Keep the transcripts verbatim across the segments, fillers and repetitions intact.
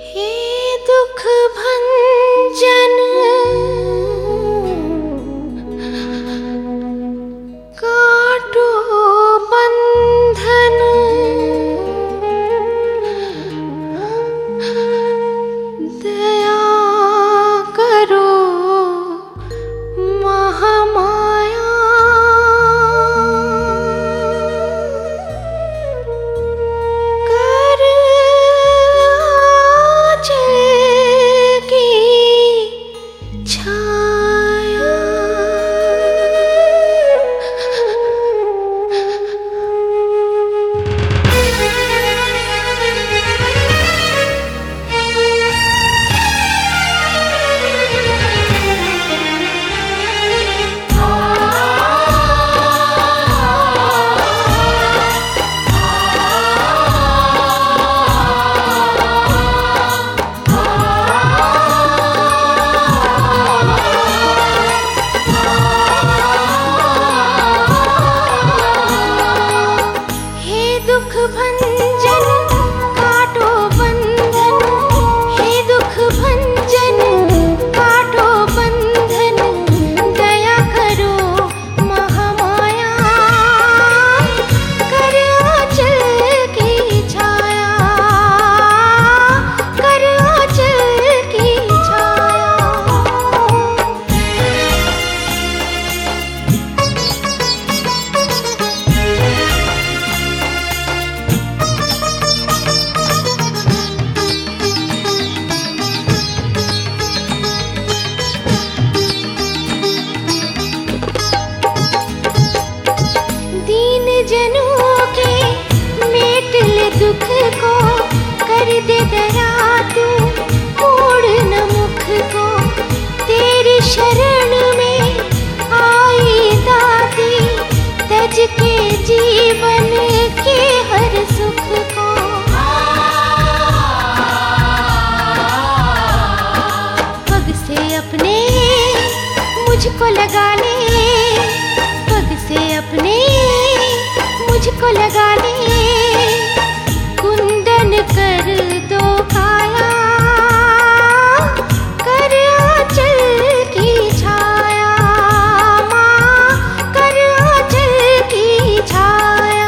हे दुख भंजन काटो बंधन, दया करो महामाया। कर आंचल की छाया। दुख भंजन काटो बंधन, हे दुख भंजन काटो बंधन, दया करो महामाया। कर आंचल की छाया, कर आंचल की छाया। दीन जनों के मेट ले दुख को, कर दे दया तू मोड़ न मुख को। तेरी शरण में आई दाती, तज के जीवन के हर सुख को। पग से अपने मुझको लगा ले, पग से अपने मुझको लगा ले, कुंदन कर दो काया। कर आंचल की छाया माँ, कर आंचल की छाया।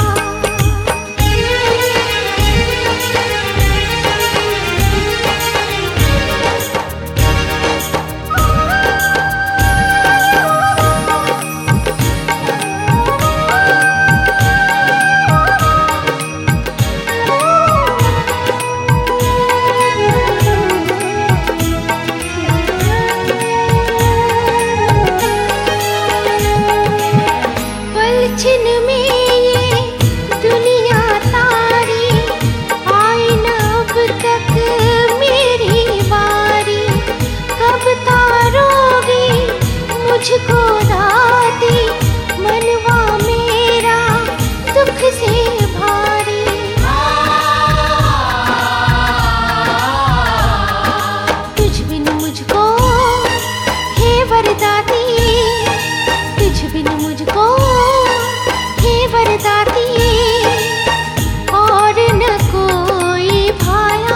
पलछिन में ये दुनिया तारी, आई न अब तक मेरी बारी। कब तारोगी मुझको दाती, मनवा मेरा दुख से भारी। तुझ बिन मुझको हे वरदाती, तुझ बिन मुझको हे वरदाती, और न कोई भाया।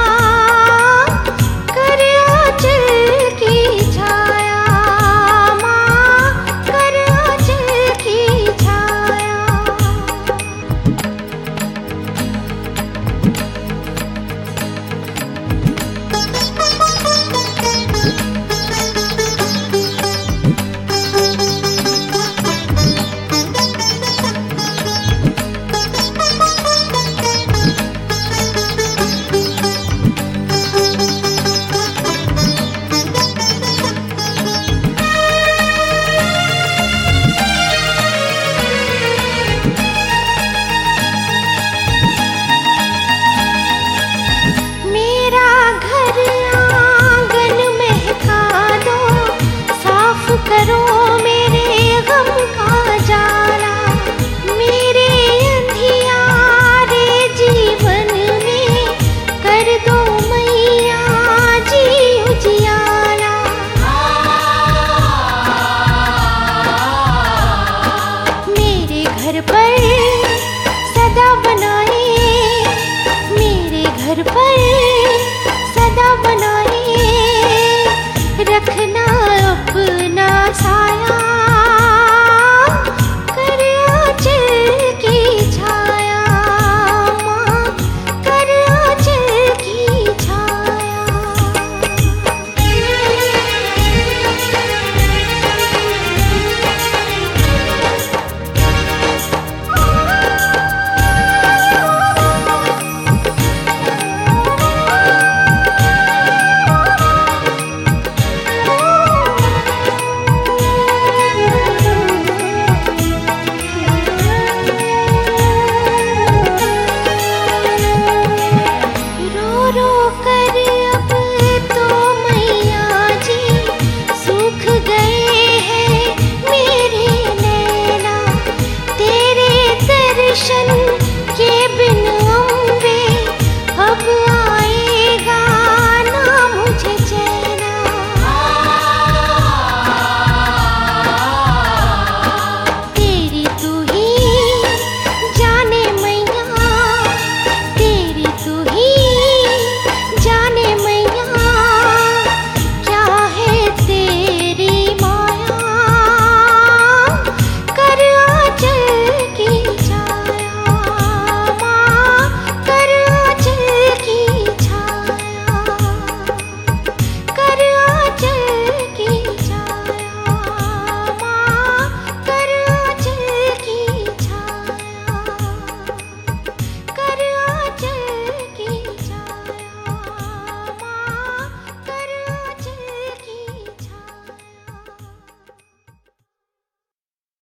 कर आंचल की छाया माँ, कर आंचल की छाया। मेरा घर आंगन महका दो, साफ करो मेरे गम का जाला। मेरे अंधियारे जीवन में कर दो मैया जी उजियाला। मेरे घर पर सदा बनाए, मेरे घर पर बना